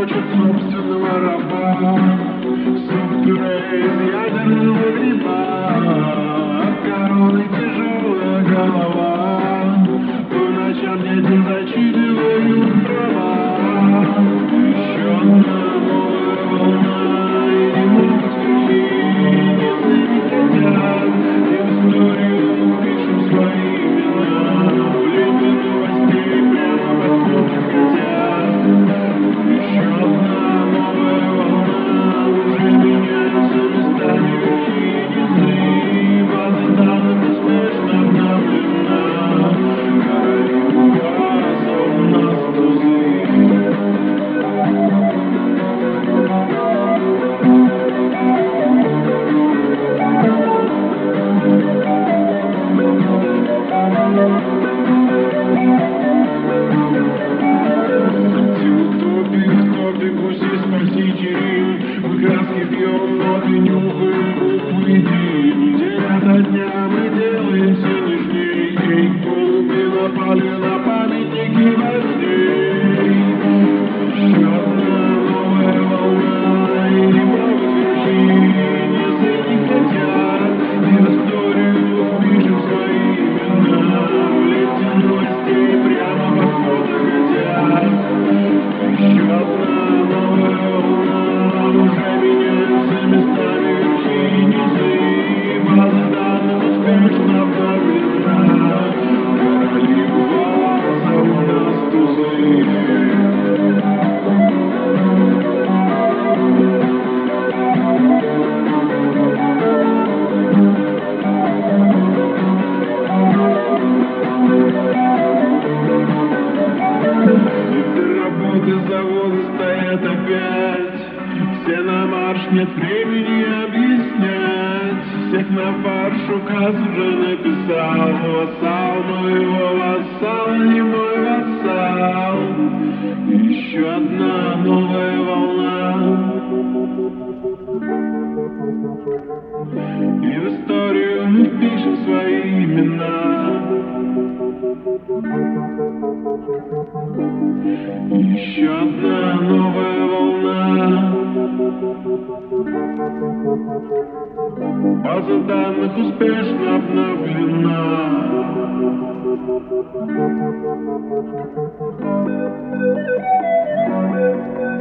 хочет собственного раба, суп-пюре из ядерного гриба, от короны тяжелая голова, по ночам дети зачитывают права. Еще одна новая волна, и не могут вернуть, если не хотят, и в историю пишем свои имена, в ленте новостей прямо под фото хотят. Еще одна новая волна, уже меняются местами языки, база данных успешно обновлена, короли УАЗа у нас тузы. Мы краски пьем, ноты нюхаем, буквы едим. День ото дня мы делаемся нежней. Голуби напали на памятники вождей. Еще одна новая волна, и не могут вершить, если не хотят, и в историю впишем свои имена, в ленте новостей прямо под фото хотят. Еще одна новая волна, уже меняются местами верхи низы, база данных успешно обновлена, короли УАЗа у нас тузы. Заводы стоят опять, все на марш, нет времени объяснять. Всех на фарш указ уже написал, вассал моего вассала, не мой вассал. Еще одна новая волна, и в историю мы впишем свои имена. Еще одна новая волна, база данных успешно обновлена.